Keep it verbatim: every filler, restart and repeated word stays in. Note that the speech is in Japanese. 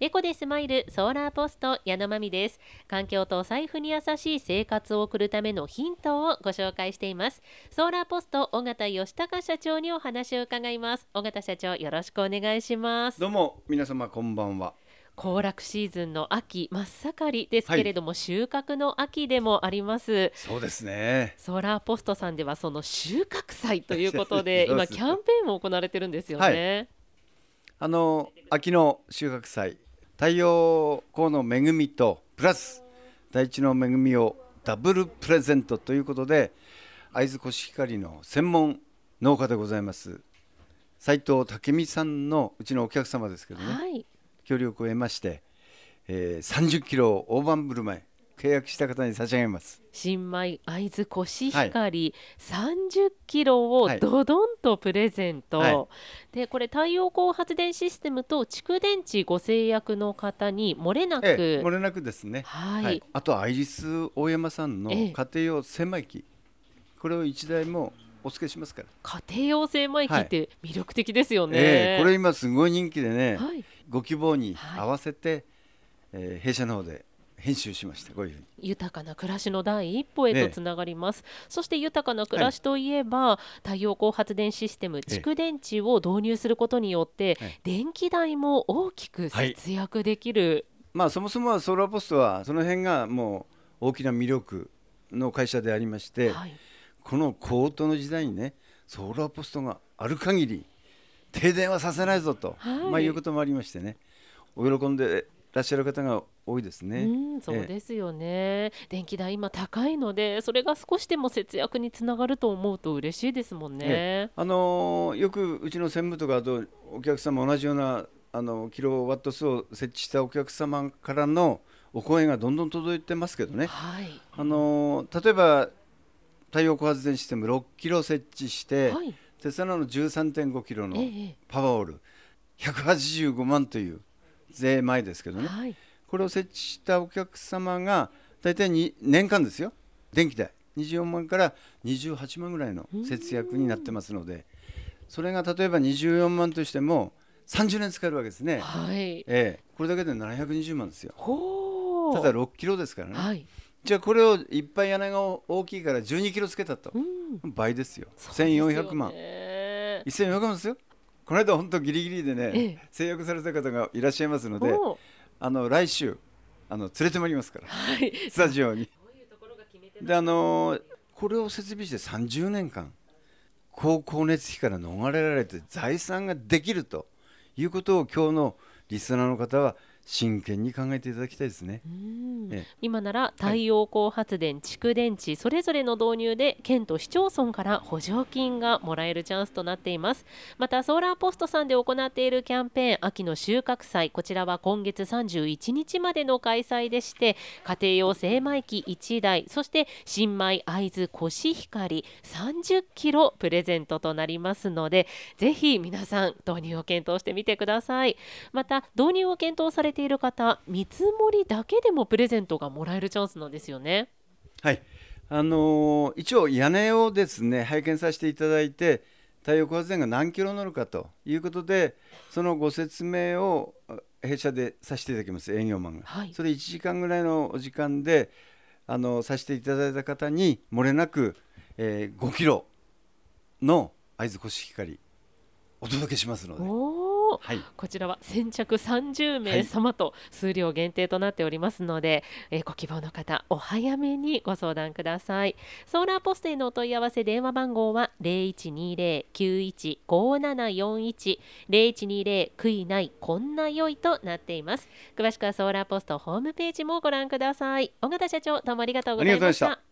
エコでスマイルソーラーポスト矢野真美です。環境とお財布に優しい生活を送るためのヒントをご紹介しています。ソーラーポスト尾形義隆社長にお話を伺います。尾形社長、よろしくお願いします。 どうも皆様こんばんは。 行楽シーズンの秋真っ盛りですけれども、 はい、 収穫の秋でもあります。 そうですね。 ソーラーポストさんではその収穫祭ということでそうです。 今キャンペーンも行われてるんですよはい、 ね。 あの秋の収穫祭、太陽光の恵みとプラス大地の恵みをダブルプレゼントということで、会津コシヒカリの専門農家でございます斉藤武美さんのうちのお客様ですけどね、 はい、 協力を得まして、えー、さんじゅっキロを大盤振る舞い契約した方に差し上げます。 新米会津コシはい、 ヒカリさんじゅっキロをはい、 ドドンとプレゼント、 はい、 でこれ太陽光発電システムと蓄電池ご制約の方に漏れなええ、 く、 漏れなくですね。はい、 はい、 あとアイリス大山さんのええ、 家庭用精米機、これをいちだいもお付けしますから。 家庭用精米機はい、 って魅力的ですよええ、こね。 れ今すごい人気でね、 はい、 ご希望にはい、 合わせて、えー弊社の方で編集しました。こういうふうに豊かな暮らしの第一歩へとね。 つながります。そして豊かな暮はい、 らしといえば太陽光発電システムええ、 蓄電池を導入することによってはい、 電気代も大きくはい、 節約できる。 まあそもそもはソーラーポストはその辺がもう大きな魅力の会社でありまして、 はい、 この高騰の時代にね、ソーラーポストがある限り停電はさせないぞと、まあ、いうはい、 こともありましてね、お喜んでいらっしゃる方が多いですね。 うん、そうええですよね。電気代今高いので、それが少しでも節約につながると思うと嬉しいですもんええ、 ね。 あのーよくうちの専務とかとお客様同じようなあのキロワット数を設置したお客様からのお声がどんどん届いてますけどね、 はい、 あのー例えば太陽光発電システムろっキロ設置してはい、 テスラの じゅうさんてんごキロえのえ、 パワーオールひゃくはちじゅうごまんという税前ですけどね、 はい、 これを設置したお客様が大体に年間ですよ、電気代にじゅうよんまんからにじゅうはちまんぐらいのうー節約になってん、 ますので、それが例えばにじゅうよんまんとしてもさんじゅうねん使えるわけですね。 はい、 ええ、これだけでななひゃくにじゅうまんですよ。ただほう、 ろっキロですからね。 はい、 じゃあこれをいっぱい屋根が大きいからじゅうにキロつけたとうん、 倍ですよ。 そうです 1400 よ万ね。 せんよんひゃくまんですよ。この間本当ギリギリでねええ、 制約された方がいらっしゃいますので、 お、 あの来週あの連れてまいりますからはい、 スタジオに。 どういうところが決め手なであのか。 のこれを設備してさんじゅうねんかん高光熱費から逃れられて財産ができるということを今日のリスナーの方は真剣に考えていただきたいですね。 うーん、 ええ、 今なら太はい、 陽光発電、蓄電池それぞれの導入で県と市町村から補助金がもらえるチャンスとなっています。またソーラーポストさんで行っているキャンペーン秋の収穫祭、こちらは今月さんじゅういちにちまでの開催でして、家庭用精米機いちだい、そして新米会津コシヒカリさんじゅっキロプレゼントとなりますので、ぜひ皆さん導入を検討してみてください。また導入を検討されている方、見積もりだけでもプレゼントがもらえるチャンスなんですよね。 はい、あのー一応屋根をですね拝見させていただいて太陽光発電が何キロ乗るかということでそのご説明をあ弊社でさせていただきます。営業マンがはい。 それいちじかんぐらいのお時間であのさせていただいた方に漏れなく、えーごキロの会津コシヒカリお届けしますので、 おお、 はい、 こちらは先着さんじゅうはい、 名様と数量限定となっておりますので、えーご希望の方お早めにご相談ください。ソーラーポストへのお問い合わせ電話番号はゼロいちにゼロ きゅういち ごななよんいち ゼロいちにゼロ悔いないこんな良いとなっています。詳しくはソーラーポストホームページもご覧ください。尾形社長、どうもありがとうごありがとうございました。 ざいました。